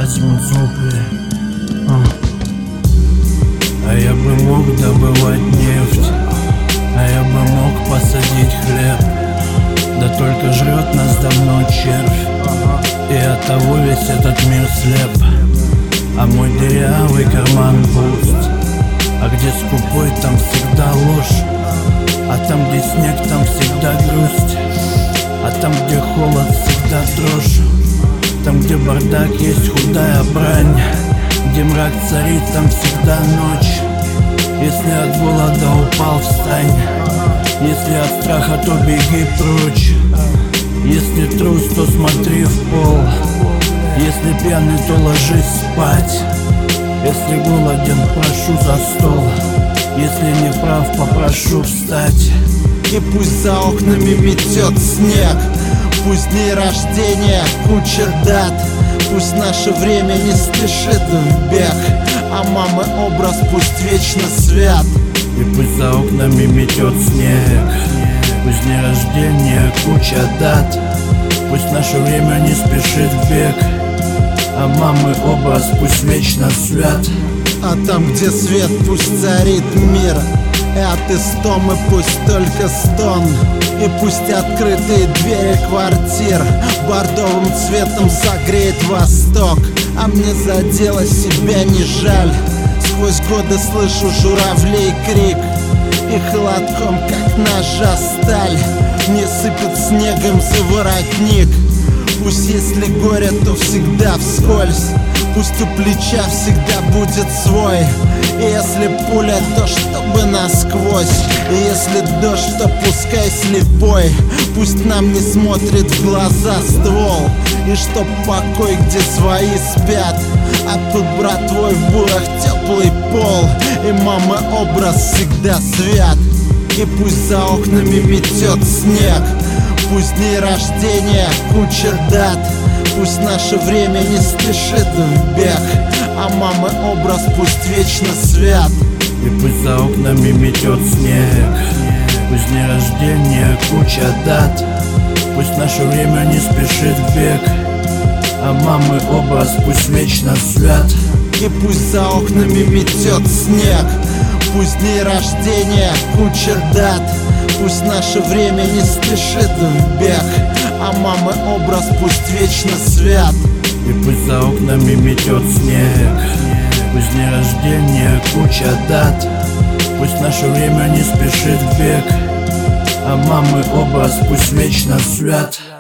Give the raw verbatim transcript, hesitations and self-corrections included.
Азимут Зубы. А я бы мог добывать нефть, а я бы мог посадить хлеб. Да только жрет нас давно червь, и оттого весь этот мир слеп. А мой дырявый карман пуст, а где скупой, там всегда ложь. А там, где снег, там всегда грусть. А там, где холод, всегда дрожь. Там, где бардак, есть худая брань. Где мрак царит, там всегда ночь. Если от голода упал, встань. Если от страха, то беги прочь. Если трус, то смотри в пол. Если пьяный, то ложись спать. Если голоден, прошу за стол. Если не прав, попрошу встать. И пусть за окнами метет снег, пусть дней рождения куча дат, пусть наше время не спешит в бег, а мамы образ пусть вечно свят. И пусть за окнами метет снег, пусть дни рождения куча дат, пусть наше время не спешит в бег, а мамы образ пусть вечно свят. А там, где свет, пусть царит мир, и от истомы пусть только стон. И пусть открытые двери квартир бордовым цветом согреет восток. А мне за дело себя не жаль, сквозь годы слышу журавлей крик, и холодком, как ножа сталь, мне сыпет снегом за воротник. Пусть если горе, то всегда вскользь, пусть у плеча всегда будет свой. И если пуля, то чтобы насквозь, и если дождь, то пускай слепой. Пусть нам не смотрит в глаза ствол, и чтоб покой, где свои спят, а тут, брат твой, в бурах теплый пол, и мама образ всегда свят. И пусть за окнами метет снег, пусть дней рождения куча дат, пусть наше время не спешит в бег, а мамы образ пусть вечно свят. И пусть за окнами метет снег, пусть дни рождения куча дат, пусть наше время не спешит в бег, а мамы образ пусть вечно свят. И пусть за окнами метет снег, пусть дней рождения куча дат, пусть наше время не спешит в бег, а мамы образ пусть вечно свят. И пусть за окнами метет снег, пусть дни рождения куча дат, пусть наше время не спешит в бег, а мамы образ пусть вечно свят.